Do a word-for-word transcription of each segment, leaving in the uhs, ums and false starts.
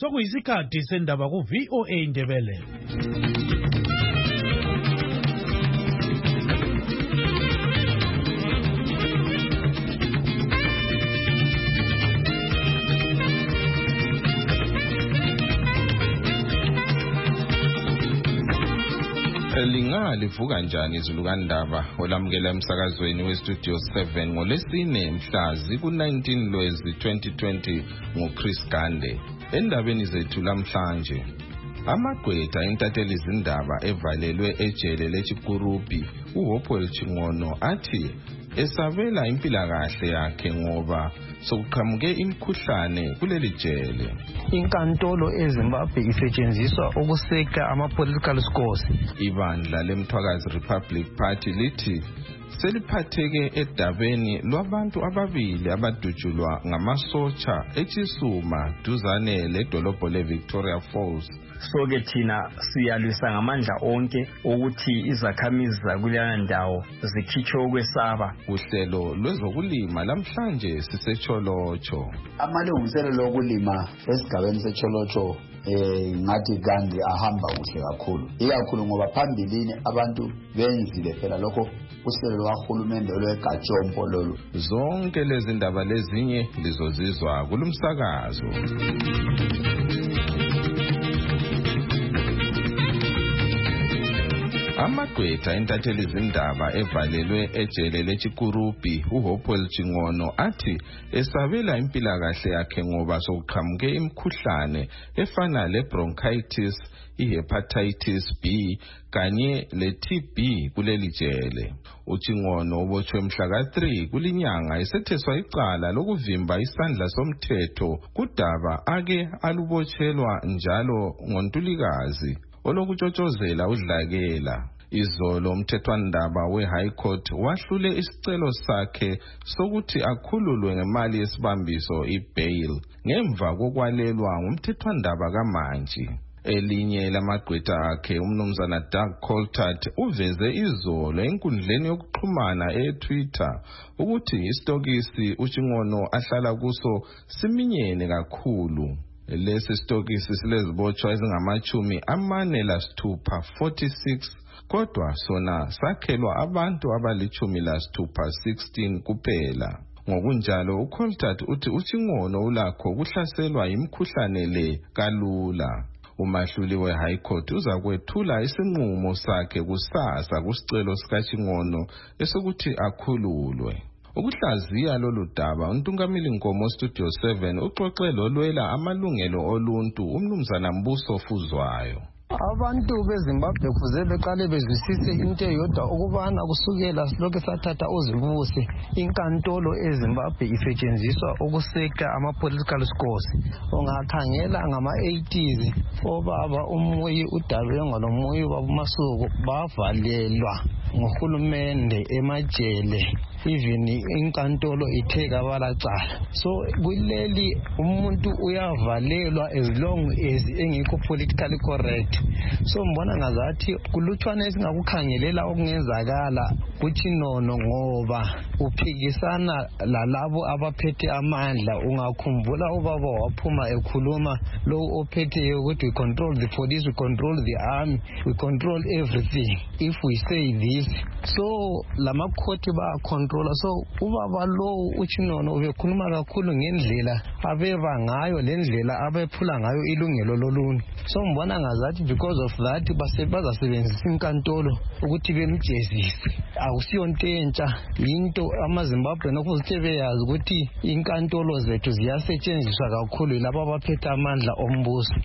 Sokuyisikhathi sendaba ku V O A Indebele. Lingalivuka njani izulu kandaba olamukela emsakazweni westudio seven ngolesine mhlazi ku nineteen Lwezi twenty twenty ngoChris Gande. Endabeni zethu lamhlanje, amagqwetha intatheli izindaba evalelwe ejele leChikurupi uHopewell Chingono athi esabela impilakahle yakhe ngoba sokuqhamuke imkhuhlane kuleli jele. Inkantolo eZimbabwe isetshenziswa ukuseka ama-political scores. Ibandla leMthwakazi Republic Party lithi seliphatheke edabeni lwabantu ababili abadutshulwa ngamasotsha eChisuma duzane ledolobho leVictoria Falls. So-ke thina siyalwisa ngamandla onke ukuthi izakhamizi zakuleya ndawo zikhitshwe ukwesaba. Uhlelo lwezokulima lamhlanje sisecholotsho. Amalungiselelo okulima esigabeni secholotho eh ngathi kandi ahamba kuhle kakhulu. Ikakhulu ngoba phambilini abantu benzile phela lokho uhlelo lwahulumende olwegajompo lolu. Zonke lezi ndaba lezinye lizozizwa kulumsakazo. Amagqwetha intatheli izindaba evalelwe ejele leChikurupi uHopewell Chingono athi esabela impilakahle yakhe ngoba sokuqhamuke imkhuhlane efana lebronchitis, ihepatitis B kanye leT B kuleli jele. UChingono ubotshwe mhla ka three kulinyanga esetheswa icala lokuvimba isandla somthetho kudaba ake alubotshelwa njalo ngoNtulikazi olokutshotshozela udlakela. Izolo umthethwandaba we-High Court wahlule isicelo sakhe sokuthi akhululwe ngemali yesibambiso i-bail ngemva kokwalelwa ngumthethwandaba kaManji. Elinye lamagqwetha akhe umnumzana Doug Coltart uveze izolo enkundleni yokuxhumana eTwitter ukuthi isitokisi uChingono ahlala kuso siminyene kakhulu. Lesi sitokisi silezibotshwa ezingamachumi amane lasithupha forty-six kodwa sona sakhelwa abantu abalichumi lasithupha sixteen kuphela. Ngokunjalo uColtart uthi uChingono ulakho kuhlaselwa imkhuhlane le kalula. Umahluli we-High Court uzakwethula isinqumo sakhe kusasa kusicelo sikaChingono esokuthi akhululwe. Ukuhlaziya lolu daba uNtungamili Nkomo Studio seven uxoxe lolwela amalungelo oluntu umnumzana Mbuso Fuzwayo. Abantu beZimbabwe kuze beqale bezwisise into eyodwa ukubana kusukela lokho sathatha uZibuse inkantolo eZimbabwe isetshenziswa ukuseka ama-political scores. Ungakhangela ngama-eighties obaba uMuyi uDabengo loMuyi babuMasuku bavalelwa ngohulumende emajele. Even inkantolo itheka balacala. So kuleli umuntu uyavalelwa as long as engekho politically correct. So mbona ngazathi kulutshwana esingakukhangelela okungenzakala kuChinono ngoba uphikisana lalabo abaphethe amandla. Ungakhumbula ubaba waphuma ekhuluma lo ophethe ukuthi we control the police, we control the army, we control everything if we say this. So lama court ba control. So ubaba lo uChinono ubekhuluma kakhulu ngendlela abeba ngayo lendlela abephula ngayo ilungelo loluntu. So mbona ngazathi because of that basebenzisa inkantolo ukuthi bemjezise. Akusiyo into entsha, into amaZimbabwe nokuthi beyazi ukuthi inkantolo zethu ziyasetshenziswa kakhulu labo abaphethe amandla ombuso.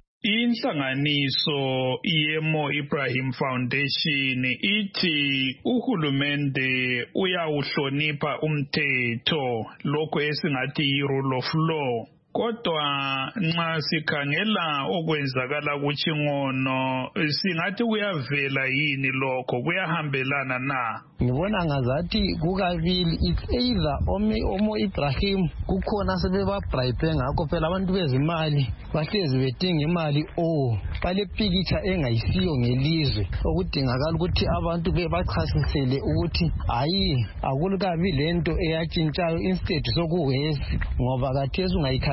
Inhlanganiso iYemo Ibrahim Foundation ithi uhulumende uyawuhlonipha umthetho lokho esingathi rule of law. Kodwa nxa sikhangela okwenzakala kuChingono singathi kuyavela yini lokho kuyahambelana na? Ngibona ngazathi kukabili, it's either omi omo Ibrahim kukhona sebeba bribe ngakho phela abantu bezimali bahlezi bedinga imali o bale picture engayisiyo ngelizwe okudingakala ukuthi abantu bebachasisele ukuthi hayi akulukabi lento eyatshintshayo instead sokuwezi ngoba kathesi ungayikhangela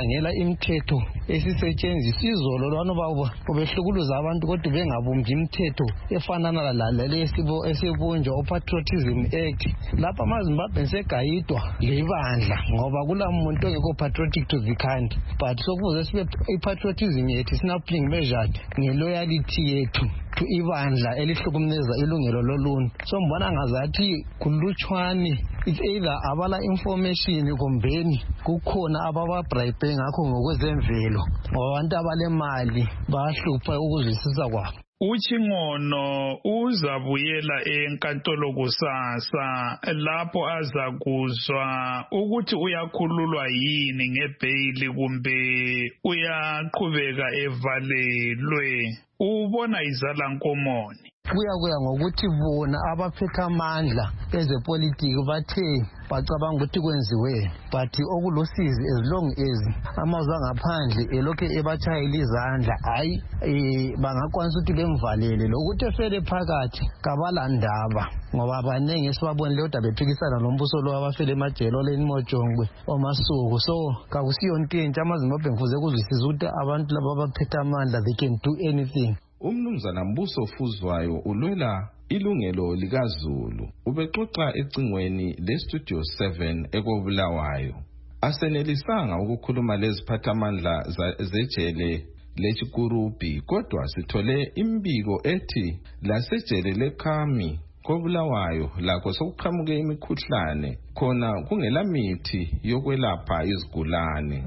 ukukhangela imithetho esisetshenziswa izolo lwana baba behlukuluza abantu kodwa bengabumbi imithetho efanana lalale esibunjwa uPatriotism Act. Lapha amaZimbabwe segayidwa libandla ngoba kula muntu ongekho patriotic to the country, but sokuze sibe ipatriotism yethu sinapling measured ngeloyalty yethu to ibandla elihlukumeza ilungelo loluntu. So mbona ngazathi kulutshwane, it's either abala information kumbeni kukhona ababa bribe ngakho ngokwezemvelo ngobantu abalemali bahlupha ukuzwisisa kwabo. uChingono uzabuyela enkantolo kusasa lapho azakuzwa ukuthi uyakhululwa yini ngebhayili kumbe uyaqhubeka evalelwe. Ubona izala nkomoni kuya kuya ngokuthi bona abaphethe amandla ezepolitiki bathe bacabanga ukuthi kwenziwe, but okulusizi as long as amazwe angaphandle elokhe ebatshayela izandla hayi bangakwanisa ukuthi bemvalele lokuthi efele phakathi kabalandaba ngoba abaningi esibabonile kodwa bephikisana nombuso lo abafele emajele oleni Mojongwe omasuku. So kakusiyo into entsha amaZimbabwe kufuze kuzwisisa ukuthi abantu laba abaphethe amandla they can do anything. Umnumzana Mbuso Fuzwayo ulwela ilungelo likaZulu ubexoxa ecingweni leStudio seven ekobulawayo. Asenelisanga ukukhuluma leziphathamandla zejele leChikurupi kodwa sithole imbiko ethi lasejele leKhami kobulawayo lakho sokuqhamuke imikhuhlane khona kungela mithi yokwelapha izigulane.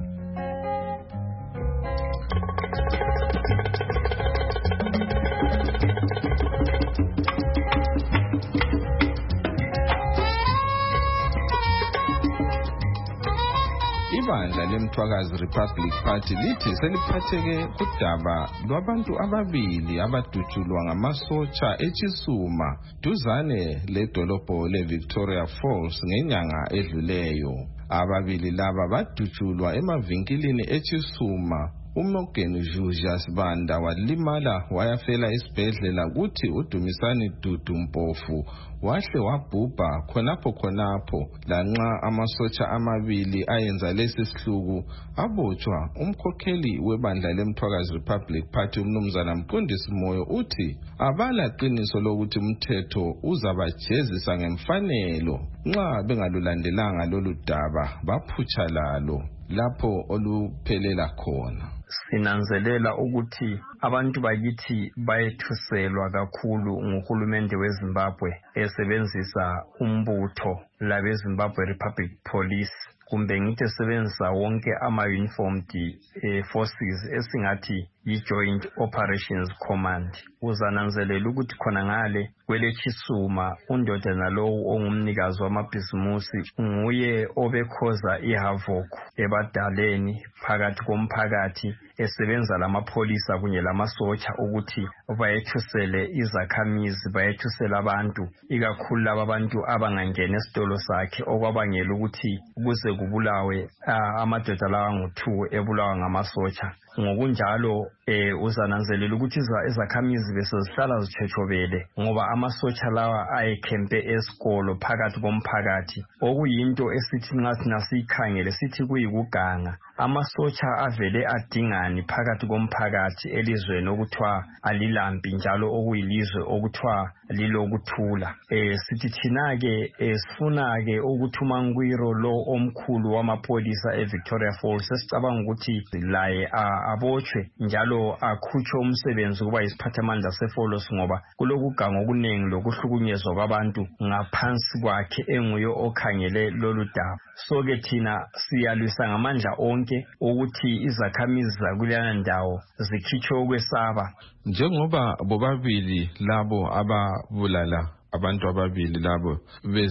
Ibandla leMthwakazi Republic Party lithi seliphatheke kudaba lwabantu ababili abadutshulwa ngamasotsha eChisuma duzane ledolobho leVictoria Falls ngenyanga edluleyo. Ababili laba badutshulwa emavinkilini eChisuma. uMorgan Julius Banda walimala wayafela esibhedlela kuthi uDumisani Dudu Mpofu wahle wabhubha khonapho khonapho lanxa amasotsha amabili ayenza lesi sihluku abotshwa. Umkhokheli webandla leMthwakazi Republic Party umnumzana Mqondisi Moyo uthi abala qiniso lokuthi umthetho uzabajezisa ngemfanelo nxa bengalulandelanga lolu daba baphutsha lalo lapho oluphelela khona. Sinanzelela ukuthi abantu bakithi bayethuselwa kakhulu nguhulumende weZimbabwe esebenzisa umbutho labeZimbabwe Republic Police kumbe ngithi esebenzisa wonke ama-uniformed eh, forces esingathi yi-Joint Operations Command. Uzananzelela ukuthi khona ngale kweleChisuma undodana lowu ongumnikazi wamabhizimusi nguye obekhoza ihavoc ebadaleni phakathi komphakathi esebenza lamapholisa kunye lamasotsha ukuthi bayethusele izakhamizi bayethusele abantu ikakhulu laba abantu abangangena esitolo sakhe okwabangela ukuthi kuze kubulawe uh, amadoda lawa ngu-two ebulawa ngamasotsha. Ngokunjalo eh uzananzelela ukuthi izakhamizi besezihlala zithetshobele ngoba amasotsha lawa ayekhempe esikolo phakathi komphakathi okuyinto esithi nxa thina siyikhangele sithi kuyikuganga. Amasotsha avele adingani phakathi komphakathi elizweni okuthiwa alilambi njalo okuyilizwe okuthiwa lilokuthula. Eh sithi thina ke sifuna ke ukuthi uMangwiro lo omkhulu wamapolisa eVictoria Falls esicabanga ukuthi laye abotshwe njalo akhutshwe umsebenzi kuba isiphathamandla seFalls ngoba kulokuganga okunengi lokuhlukunyezwa kwabantu ngaphansi kwakhe enguye okhangele lolu daba. So ke thina siyalwisa ngamandla onke ukuthi izakhamizi zakulena ndawo zikhitshwe ukwesaba. Njengoba bobabili labo ababulala abantu ababili labo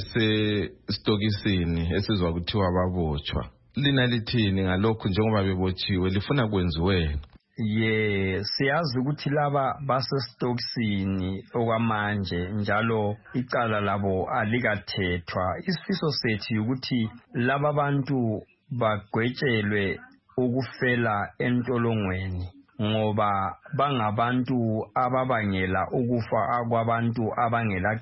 bese stokisini esizwa kuthiwa babotshwa, lina lithini ngalokho njengoba bebotshiwe lifuna kwenziweni? Ye siyazi ukuthi laba basestokisini okwamanje njalo icala labo alikathethwa. Isifiso sethu ukuthi laba bantu bagwetshelwe ukufela entolongweni ngoba bangabantu ababangela ukufa kwabantu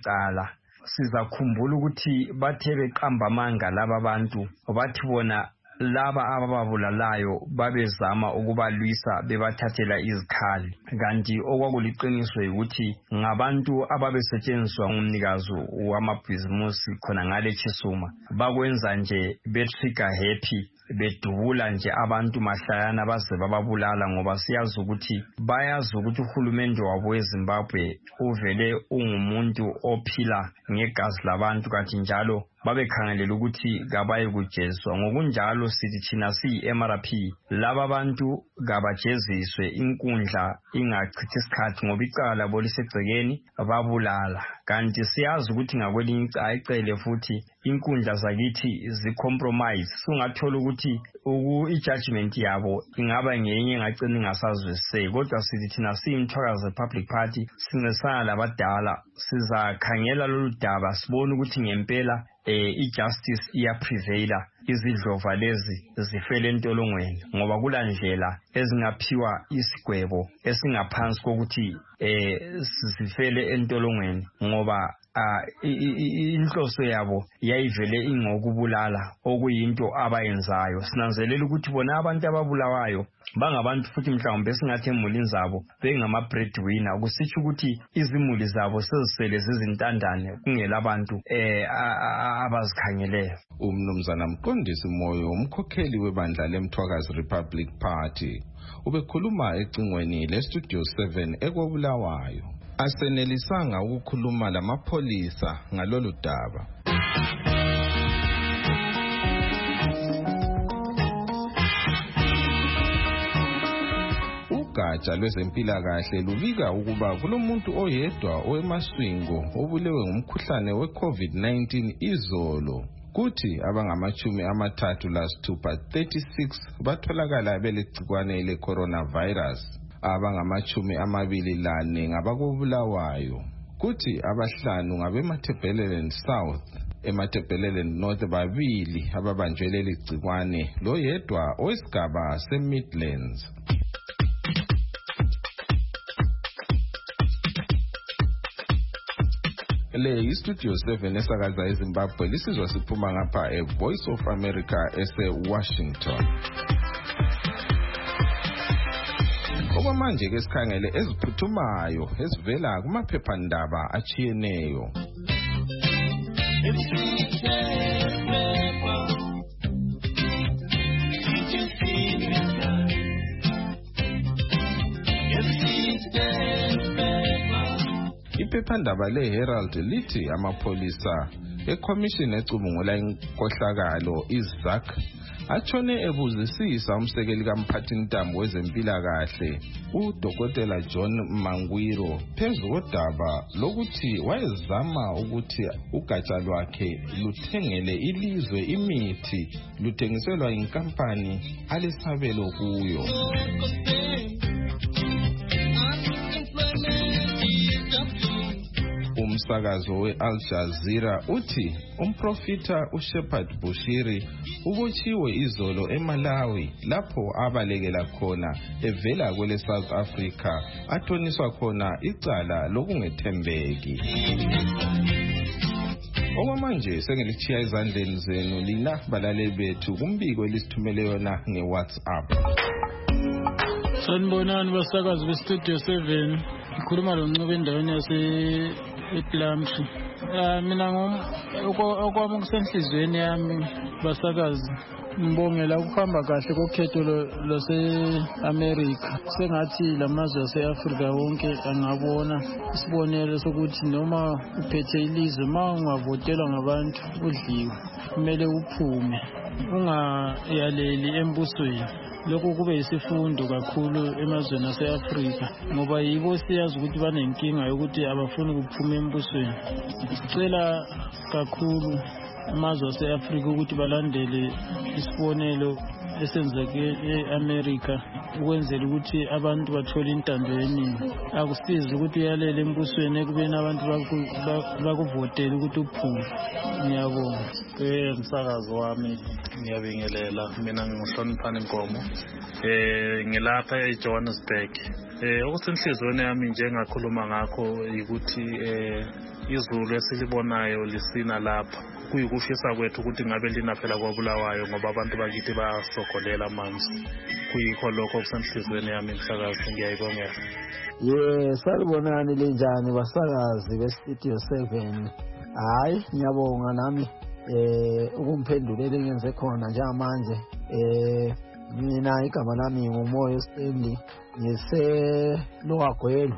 abangelacala. Sizakhumbula ukuthi bathe beqamba amanga laba bantu bathi bona laba abababulalayo babezama ukubalwisa bebathathela izikhali, kanti okwakuliqiniso ukuthi ngabantu ababesetshenziswa ngumnikazi wamabhizimusi khona ngale Chisuma. Bakwenza nje betrigger happy, bedubula nje abantu mahlayana baze bababulala, ngoba siyazi ukuthi bayazi ukuthi uhulumende wabo weZimbabwe uvele ungumuntu ophila ngegazi labantu, kanti njalo babekhangelela ukuthi kabaye kujeziswa. Ngokunjalo sithi thina siyi-M R P laba bantu kabajeziswe, inkundla ingachithi isikhathi ngoba icala labo lisegcekeni babulala. Kanti siyazi ukuthi ngakwelinye icele futhi inkundla zakithi zicompromise, sungathola ukuthi i-judgment yabo ingaba ngenye engagcina ingasazwisiseki. Kodwa sithi thina siyimthwakazi Republic Party sincedisana labadala, sizakhangela lolu daba sibone ukuthi ngempela eh i-justice iyaprevaila, izidlova lezi zifele entolongweni, ngoba kula ndlela ezingaphiwa isigwebo esingaphansi kokuthi eh zifele entolongweni, ngoba inhloso yabo yayivele ingokubulala okuyinto abayenzayo. Sinanzelela ukuthi bona abantu ababulawayo bangabantu futhi mhlawumbe singathi emulini zabo bengama breadwinner, kusitsho ukuthi izimuli zabo sezisele zizintandane kungela abantu eh abazikhangeleyo. Umnumzana Mqondisi Moyo, umkhokheli webandla leMthwakazi Republic Party, ubekhuluma ecingweni leStudio seven ekobulawayo. Asenelisanga ukukhuluma lamapholisa ngalolu daba. Ugatsha lwezempilakahle lubika ukuba kulomuntu oyedwa owemaswingo obulewe ngumkhuhlane we-COVID nineteen izolo, kuthi abangamachumi amathathu lasithupha thirty-six batholakala belegcikwane le-coronavirus. Abangamachumi amabili lane ngabakobulawayo, kuthi abahlanu ngabemathebhelelen South. Emathebhelelen North babili ababanjwe leli gcikwane, lo yedwa owesigaba se-Midlands. Le iStudio seven esakaza eZimbabwe lisizwa siphuma ngapha eVoice of America ese-Washington. Okwamanje ke sikhangele eziphuthumayo ezivela kumaphephandaba achiyeneyo. Iphephandaba leHerald lithi amapholisa eCommission ecubungula inkohlakalo iZAK atshone ebuzisisa umsekeli kaMphathintambo wezempilakahle uDokotela John Mangwiro phezu kodaba lokuthi wayezama ukuthi ugatsha lwakhe luthengele ilizwe imithi luthengiselwa inkampani alesabelo kuyo. Umsakazo we-Al Jazeera uthi umprofita uShepard Bushiri ubotshiwe izolo eMalawi lapho abalekela khona evela kwele South Africa athoniswa khona icala lokungethembeki. Okwamanje sengilithiya ezandleni zenu lina balaleli bethu kumbiko elisithumele yona ngeWhatsApp. Sanibonani basakazi beStudio seven, ngikhuluma loNcube endaweni yase ePlumtree. Ah mina okwami okusenhlizweni yami basakazi, ngibongela ukuhamba kahle kokhetho lase-America. Sengathi lamazwe ase-Afrika wonke angabona isibonelo sokuthi noma uphethe ilizwe ma ungavotelwa ngabantu udliwe, kumele uphume ungayaleli embusweni. Lokhu kube isifundo kakhulu emazweni ase-Afrika, ngoba yibo siyazi ukuthi banenkinga yokuthi abafuni ukuphuma embusweni. Sicela kakhulu amazwe ase-Afrika ukuthi balandele isibonelo esenzeke e-America ukwenzela ukuthi abantu bathole intando yeningi. Akusizi ukuthi uyalele embusweni ekubeni abantu bakuvotela ukuthi uphume. Ngiyabonga. Eh msakazi wami ngiyabingelela, mina ngihloniphana inkomo. Eh ngilapha eJohannesburg. Eh okusenhlizweni yami nje ngakhuluma ngakho ukuthi eh izulu esilibonayo lisina lapha kuyikushisa kwethu ukuthi ngabe lina phela kwaBulawayo ngoba abantu bakithi bayasogolela amanzi. Kuyikho lokho kusenhlizweni yami msakazi, ngiyayibongela. Ye salibonani linjani basakazi bestudio seven. Hayi ngiyabonga nami eh ukumphendulele ngenze khona njengamanje. Eh mina igama lami nguMoyo Stanley ngise Loagwelo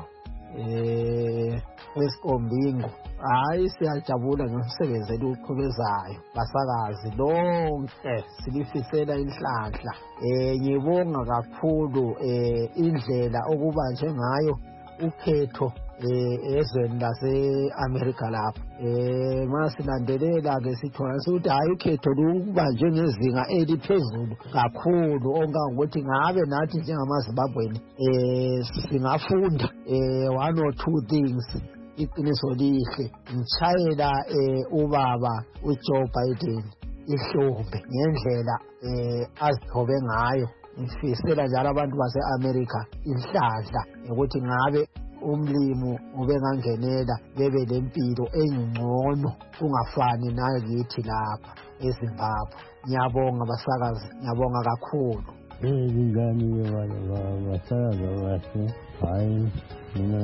eh eSikombingo. Hayi siyajabula ngomsebenzi eliqhubezayo basakazi lonke silifisela inhlanhla. Eh ngibonga kakhulu eh indlela okuba njengayo ukhetho eh ezweni lase America lapha. Eh masilandelela ke sithola ukuthi hayi ukhetho lukuba njengezinga eliphezulu kakhulu ongangokuthi ngabe nathi njengamaZimbabweni eh singafunda eh one or two things. Iqiniso lihle ngitshayela eh ubaba uJoe Biden ihlombe ngendlela eh azithobe ngayo. Ngifisela njalo abantu base-America inhlanhla ukuthi ngabe umlimo ubengangenela bebe lempilo engcono kungafani nakithi lapha eZimbabwe. Ngiyabonga basakazi, ngiyabonga kakhulu. Eh ngani wala basakazi bahle. Hayi mina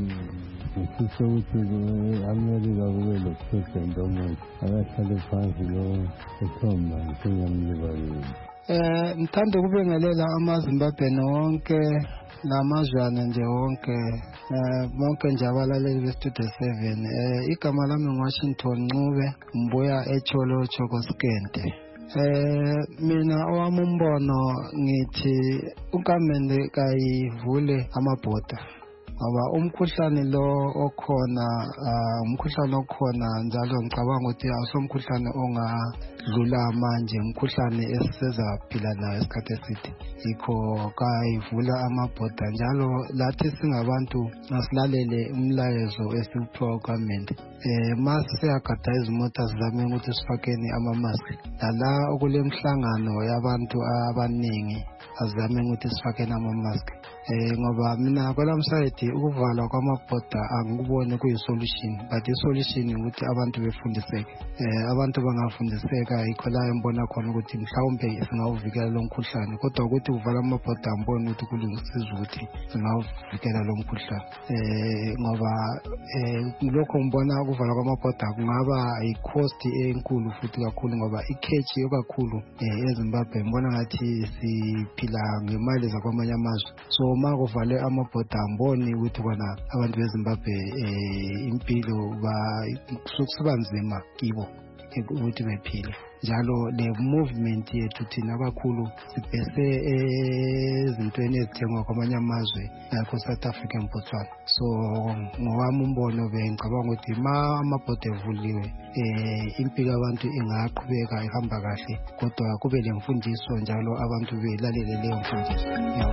ngifisa ukuthi America kube lo president omuhle akahlale phansi lo ethomba njengamlibalile. Eh ngithanda ukubengelela amaZimbabwe wonke namazwana nje wonke eh bonke nje abalaleli bestudio seven. Eh igama lami nguWashington Ncube, ngibuya eCholocho koSkente. Eh mina owami umbono ngithi uGamende kayivule amabhoda ngoba umkhuhlane lo okhona umkhuhlane okhona njalo ngicabanga ukuthi awusomkhuhlane ongadlula manje, umkhuhlane esisezaphila nayo isikhathi eside. Yikho kayivula amabhoda njalo lathi singabantu asilalele umlayezo esiwuphiwa uGamende. Eh masiyagada izimota sizame ukuthi sifakeni amamaski. Lala okulemhlangano yabantu abaningi azame ukuthi sifakeni amamaski. Eh ngoba mina kwelami side ukuvalwa kwamabhoda angikubone kuyisolution, but isolution ukuthi abantu befundiseke. Eh abantu bangafundiseka yikho la embona khona ukuthi mhlawumbe singawuvikela lo mkhuhlane, kodwa ukuthi uvala amabhoda ambone ukuthi kulungisiza ukuthi singawuvikela lo mkhuhlane. Eh ngoba eh lokho ngibona ukuvala kwamabhoda kungaba i-cost enkulu futhi kakhulu ngoba ikhechi yokakhulu eh eZimbabwe ngibona ngathi siphila ngemali zakwamanye amazwe. So uma kuvale amabhoda amboni ukuthi kona abantu beZimbabwe eh impilo ba kusukuba nzima kibo ukuthi bephile. Njalo le movement yethu thina abakhulu sibhese ezintweni ezithengwa kwamanye amazwe yakho South Africa Botswana. So ngowami umbono bengicabanga ukuthi ma amabhoda evuliwe eh impilo abantu ingaqhubeka ihamba kahle, kodwa kube lemfundiso njalo abantu belalele leyo mfundiso.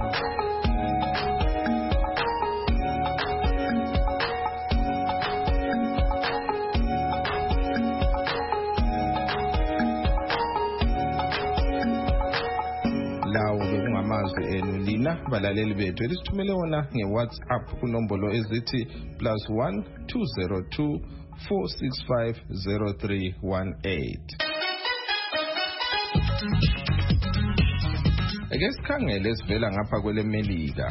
Lawo bekungamazwi enu lina balaleli bethu elisithumele wona ngeWhatsApp kunombolo ezithi plus one two zero two four six five zero three one eight. Ake sikhangele esivela ngapha kweleMelika.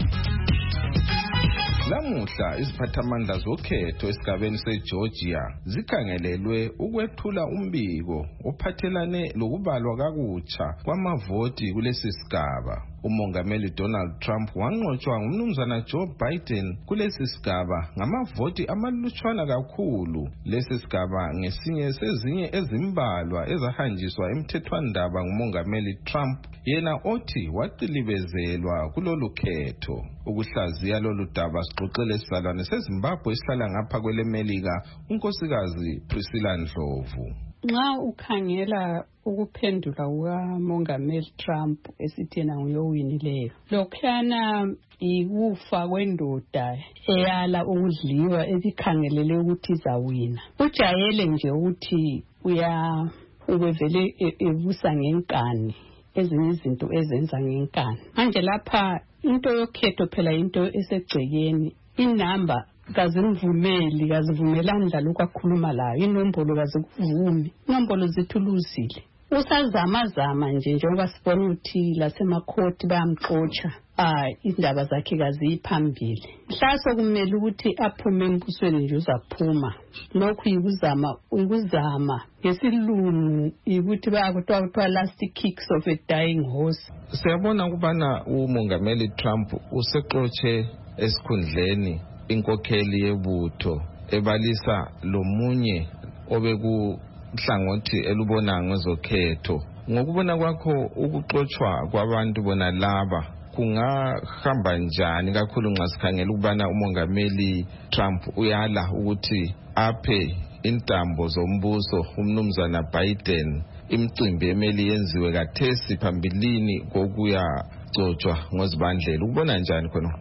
Lamuhla iziphathamandla zokhetho esigabeni seGeorgia zikhangelelwe ukwethula umbiko ophathelane lokubalwa kakutsha kwamavoti kulesi sigaba. Umongameli Donald Trump wanqotshwa ngumnumzana Joe Biden kulesi sigaba ngamavoti amalutshwana kakhulu. Lesi sigaba ngesinye sezinye ezimbalwa ezahanjiswa emthethwandaba ngumongameli Trump, yena othi waqilibezelwa kulolu khetho. Ukuhlaziya lolu daba sixoxele isalwane seZimbabwe esihlala ngapha kweleMelika, unkosikazi Priscilla Ndlovu. Nxa ukhangela ukuphendula kukamongameli Trump esithena nguyowinileyo, lokhuyana ikufa kwendoda eyala ukudliwa ezikhangelele ukuthi izawina. Ujayele nje ukuthi uya ubevele ebusa ngenkani, ezinye izinto ezenza ngenkani. Manje lapha into yokhetho phela into esegcekeni, inamba kazimvumeli kazivumelani lalokho akhuluma layo inombolo kazikuvumi inombolo zithuluzile usazama zama nje njengoba sibona ukuthi lasemakhoti bayamxotsha ah indaba zakhe kaziphambili mhlaso kumele ukuthi aphume embusweni nje uzaphuma lokhu yikuzama ukuzama ngesilungu ukuthi bayakuthiwa kuthiwa last kicks of a dying horse. Siyabona ukubana umongameli Trump usexotshe esikhundleni inkokheli yebutho ebalisa lomunye obeku hlangothi elubona ngezokhetho. Ngokubona kwakho ukuxoxwa kwabantu bona laba kungahamba njani kakhulu nxa sikhangela ukubana umongameli Trump uyala ukuthi aphe intambo zombuso umnumzana Biden imicimbi emeli yenziwe kathesi phambilini kokuya xoxwa ngozibandlela ukubona njani khona?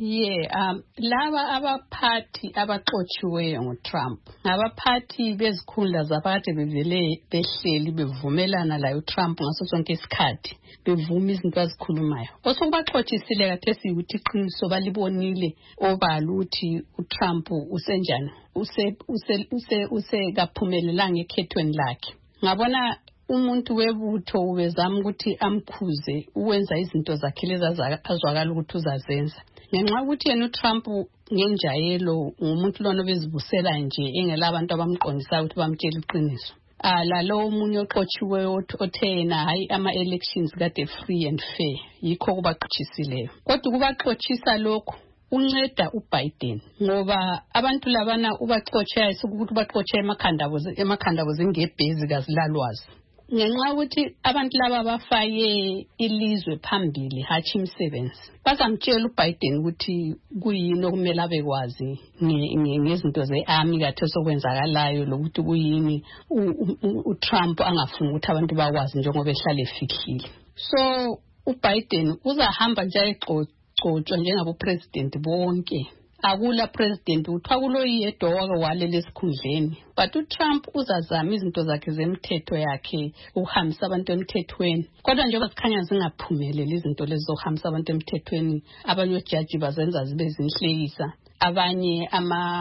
Yeah, um laba abaphathi abaxotshiweyo ngoTrump ngabaphathi bezikhundla zaphakathi bevele behleli bevumelana layo Trump ngaso sonke isikhathi bevuma izinto azikhulumayo osokubaxotshisile kathesi ukuthi iqiniso balibonile obala ukuthi uTrump usenjani use use use use kaphumelelanga ekhethweni lakhe ngabona umuntu webutho ubezama ukuthi amkhuze uwenza izinto zakhe lezi azwakala ukuthi uzazenza ngenxa ukuthi yena uTrump ngenjayelo umuntu lona bezibusela nje engela abantu abamqondisa ukuthi bamtshela iqiniso ala lo umunye oxotshiwe othena hayi ama elections kade free and fair yikho kubaxotshisile kodwa kubaxotshisa lokho unceda uBiden ngoba abantu labana ubaxotsha ukuthi baxotshe emakhanda boze emakhanda boze ngebhezi kazilalwazi ngenxa ukuthi abantu laba bafake ilizwe phambili hathi imisebenzi bazamtshela uBiden ukuthi kuyini okumele abekwazi ngezinto zearmy kathe sokwenzakalayo lokuthi kuyini uTrump angafuni ukuthi abantu bakwazi njengoba ehlale efihlile so uBiden uzahamba nje exoxwa njengabo president bonke akula president uthiwa kulo yedwa wake walele esikhundleni but uTrump uzazama izinto zakhe zemthetho yakhe ukuhambisa abantu emthethweni kodwa njengoba sikhanya zingaphumeleli izinto lezi zokuhambisa abantu emthethweni abanye ojaji bazenza zibe zinhlekisa abanye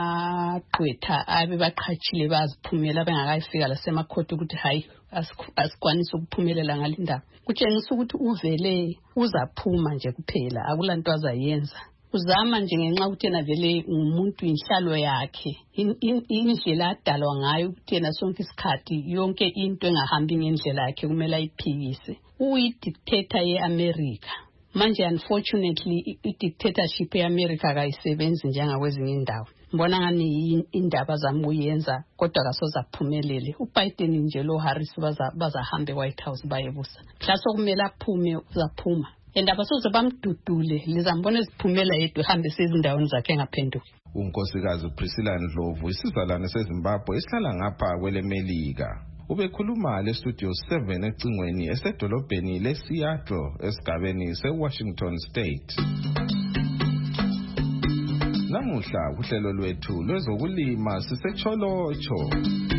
amaqwetha abe baqhachile baziphumela bengakayifika lasemakhoti ukuthi hayi asikwanisa ukuphumelela ngalindaba kutshengisa ukuthi uvele uzaphuma nje kuphela akulanto azayenza uzama nje ngenxa ukuthi yena vele umuntu inhlalo yakhe indlela adalwa ngayo ukuthi yena sonke isikhathi yonke into engahambi ngendlela yakhe kumele ayiphikise uyidictator yeAmerica manje unfortunately idictatorship yeAmerica kayisebenzi njengakwezinye indawo mbona ngani indaba zamuyenza kodwa kasoza kuphumelele uBiden nje lo Harris baza bazahambe White House bayebusa hlaso kumele aphume uzaphuma endaba soze bamdudule lizambona isiphumela yedwa ehambe sezindaweni zakhe ngaphenduka unkosikazi Priscilla Ndlovu isizalwane seZimbabwe isihlala ngapha kwelemelika ubekhuluma le studio seven ecingweni esedolobheni leSeattle esigabeni seWashington State. Namuhla kuhlelo lwethu lwezokulima sisecholocho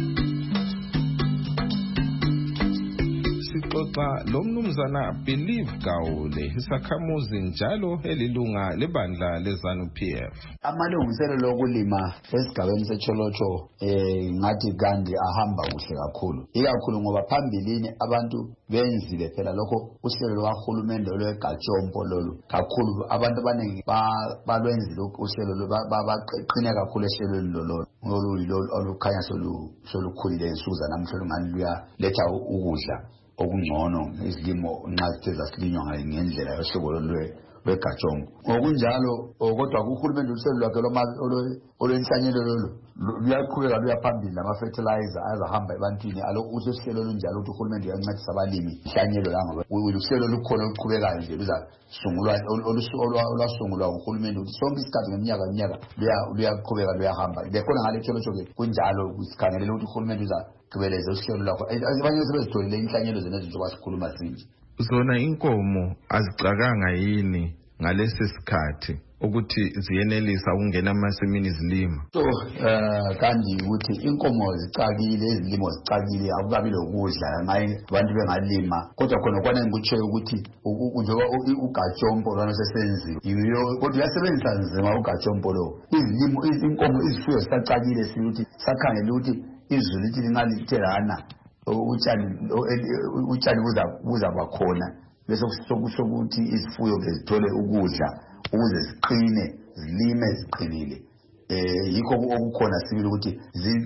sixoxa lomnumzana Believe Gawule isakhamuzi njalo elilunga lebandla leZanu P F. Amalungiselelo lokulima esigabeni secholocho eh ngathi kandi ahamba kuhle kakhulu ikakhulu ngoba phambilini abantu benzile phela lokho uhlelo lwahulumende lwegajompo lolu kakhulu abantu abaningi balwenzile uhlelo babaqine kakhulu ehlelweni lolu lolu olukhanya solu solukhulile insuza namhla ngani luya letha ukudla okungcono izilimo nxa sithe zasilinywa ngendlela yohlobo lwegajongo ngokunjalo kodwa kuhulumende uhlelo lwakhe olwenhlanyelo lolu luyaqhubeka luyaphambili nama-fertilizer azahamba ebantwini alokhu uhlelo olunjalo ukuthi uhulumende uyancedisa abalimi inhlanyelo langabo uhlelo olukhona oluqhubekayo nje luzasungulwa olwasungulwa nguhulumende ukuthi sonke isikhathi ngeminyaka ngeminyaka luyaqhubeka luyahamba bekhona ngale tsholotsho-ke kunjalo sikhangelele ukuthi uhulumende uza kubeleza uhlelo lakho abanye sebezitholile inhlanyelo zena ezinto basikhuluma sinje zona inkomo azicakanga yini ngalesi sikhathi ukuthi ziyenelisa ukungena emasimini zilima? So uh, kandi ukuthi inkomo zicakile, izilimo zicakile, akukabi lokudla ngaye abantu bengalima, kodwa khona kwana ngikutsho ukuthi njengoba ugajompo lona sesenziwe yiyo, kodwa uyasebenzisa nzima ugajompo lo. Izilimo inkomo izifuyo zisacakile sithi sakhangela ukuthi izulu lithi lingaliterana utshani utshani buza buza bakhona, bese kusokusho ukuthi izifuyo bezithole ukudla ukuze ziqine zilime ziqinile. Eh yikho okukhona sibili ukuthi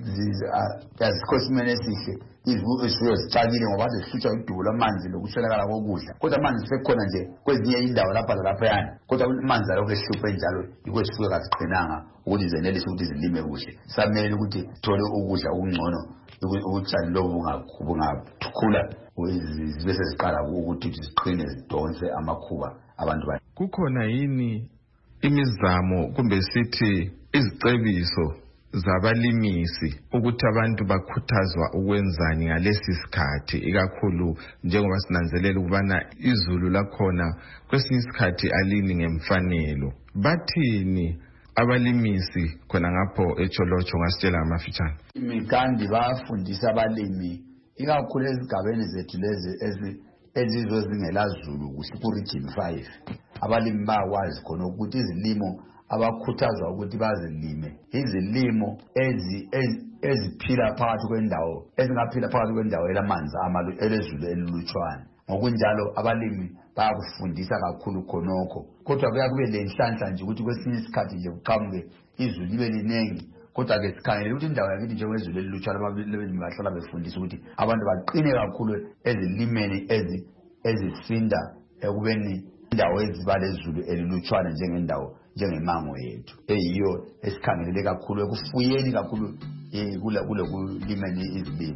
azikho simene esihle, izifuyo zicakile ngoba zihlutsha idubu lamanzi lokuswelakala kokudla, kodwa amanzi sekhona nje kwezinye indawo lapha lapha yana, kodwa amanzi alokho ehluphe njalo yikho izifuyo kaziqinanga ukuthi zenelise ukuthi zilime kuhle. Samele ukuthi sithole ukudla okungcono utshani lobu bungakhula bese siqala ukuthi ziqine zidonse amakhuba abantu ba. Kukhona yini imizamo kumbe sithi izicebiso zabalimisi ukuthi abantu bakhuthazwa ukwenzani ngalesi sikhathi, ikakhulu njengoba sinanzelela ukubana izulu lakhona kwesinye isikhathi alini ngemfanelo? Bathini abalimisi khona ngapho eCholotsho? Ngasitshela amafitshane. Imikandi bafundisa abalimi ikakhulu ezigabeni zethu lezi ezizo zingela zulu kuhle ku region five. Abalimi bakwazi khona ukuthi izilimo abakhuthazwa ukuthi bazilime izilimo ezi eziphila phakathi kwendawo ezingaphila phakathi kwendawo elamanzi amalu elezulu elilutshwana. Ngokunjalo abalimi bayakufundisa kakhulu khonokho, kodwa kuya kube lenhlanhla nje ukuthi kwesinye isikhathi nje kuqhamuke izulu libe linengi, kodwa ke sikhangele ukuthi indawo yakithi njengezulu elilutshwana abalimi bahlala befundisa ukuthi abantu baqine kakhulu ezilimeni ezi ezisinda ekubeni indawo ezibale izulu elilutshwana njengendawo njengemango yethu eyiyo esikhangelele kakhulu ekufuyeni kakhulu kule kule kulimeni izilimo.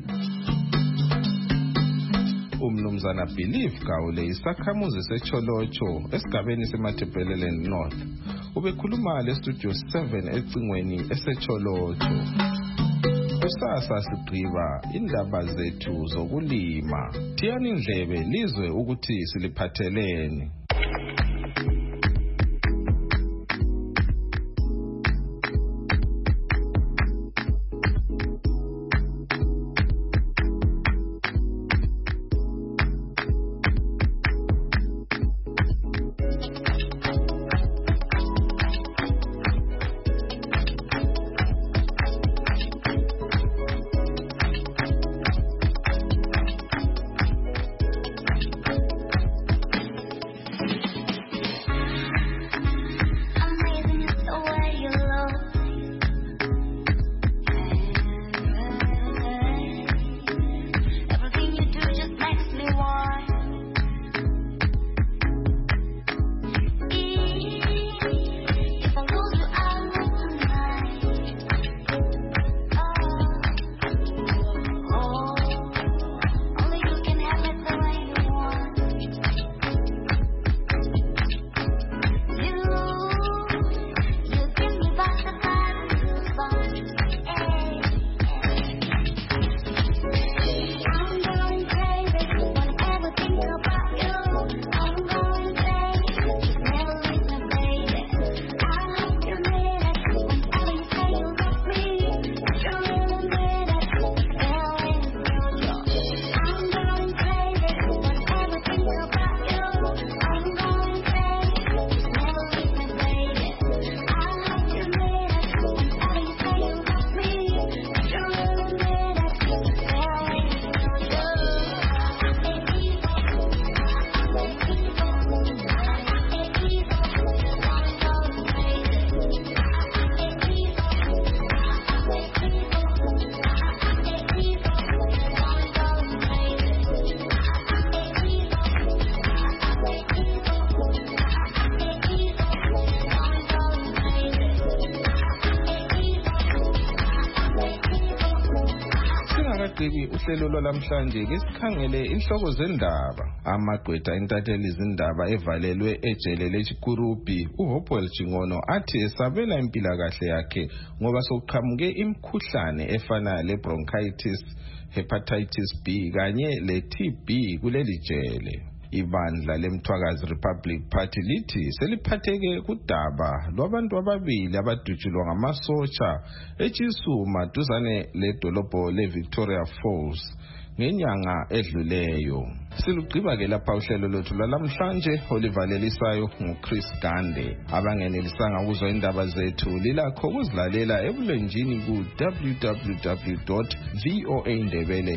Umnumzana Believe Gawule isakhamuzi seCholotsho esigabeni seMathebeleland North ubekhuluma le studio seven ecingweni eseCholotsho. Kusasa sigqiba indaba zethu zokulima. Thiyani indlebe lizwe ukuthi siliphatheleni. Uhlelo lwalamhlanje ngesikhangele inhloko zendaba. Amagqwetha intatheli izindaba evalelwe ejele leChikurupi uHopewell Chingono athi esabela impilakahle yakhe ngoba sokuqhamuke imikhuhlane efana lebronchitis, hepatitis B kanye le T B kuleli jele. Ibandla leMthwakazi Republic Party lithi seliphatheke kudaba lwabantu ababili abadutshulwa ngamasotsha eChisuma duzane ledolobho leVictoria Falls ngenyanga edluleyo. Silugqiba ke lapha uhlelo lwethu lwalamhlanje olivalelisayo nguChris Gande. Abangenelisanga ukuzwa indaba zethu lilakho ukuzilalela ebulenjini ku w w w dot voa ndebele